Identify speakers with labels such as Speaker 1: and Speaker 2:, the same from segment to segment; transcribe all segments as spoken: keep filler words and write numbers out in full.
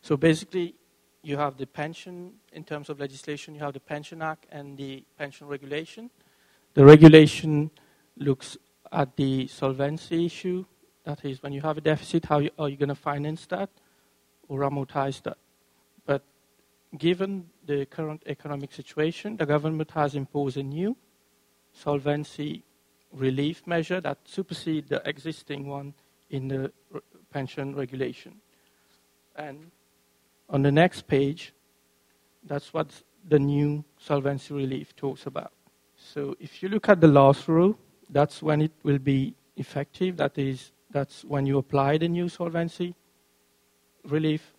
Speaker 1: So basically, you have the pension, in terms of legislation, you have the Pension Act and the pension regulation. The regulation looks at the solvency issue. That is, when you have a deficit, how you, are you going to finance that or amortize that? But given the current economic situation, the government has imposed a new solvency relief measure that supersedes the existing one in the r- pension regulation. And on the next page, that's what the new solvency relief talks about. So if you look at the last row, that's when it will be effective. That is, that's when you apply the new solvency relief.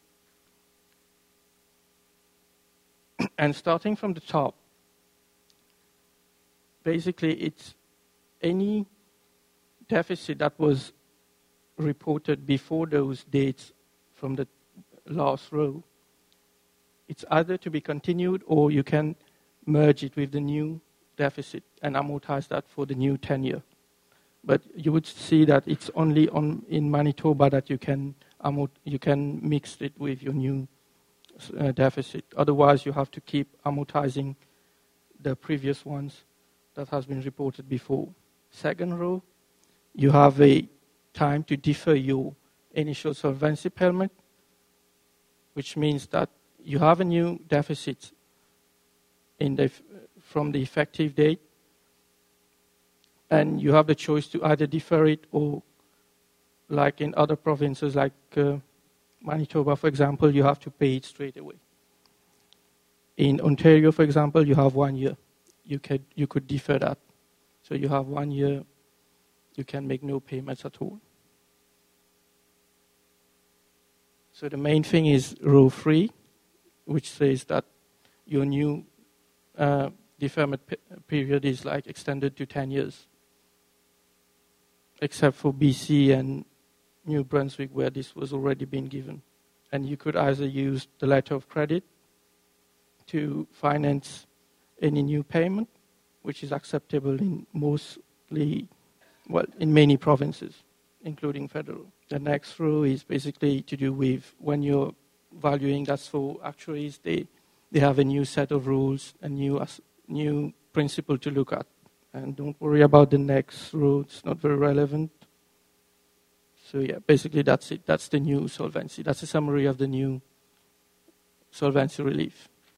Speaker 1: And starting from the top, basically it's any deficit that was reported before those dates from the last row. It's either to be continued or you can merge it with the new deficit and amortize that for the new tenure. But you would see that it's only on in Manitoba that you can amort- you can mix it with your new uh, deficit. Otherwise, you have to keep amortizing the previous ones that has been reported before. Second row, you have a time to defer your initial solvency payment, which means that you have a new deficit in the, from the effective date, and you have the choice to either defer it or, like in other provinces like uh, Manitoba, for example, you have to pay it straight away. In Ontario, for example, you have one year. You could, you could defer that. So you have one year, you can make no payments at all. So the main thing is row three, which says that your new uh, deferment pe- period is like extended to ten years, except for B C and New Brunswick, where this was already been given. And you could either use the letter of credit to finance any new payment, which is acceptable in mostly, well, in many provinces, including federal. The next row is basically to do with when you're valuing, that's for actuaries, they, they have a new set of rules, a new, new principle to look at. And don't worry about the next row, it's not very relevant. So yeah, basically that's it. That's the new solvency. That's a summary of the new solvency relief.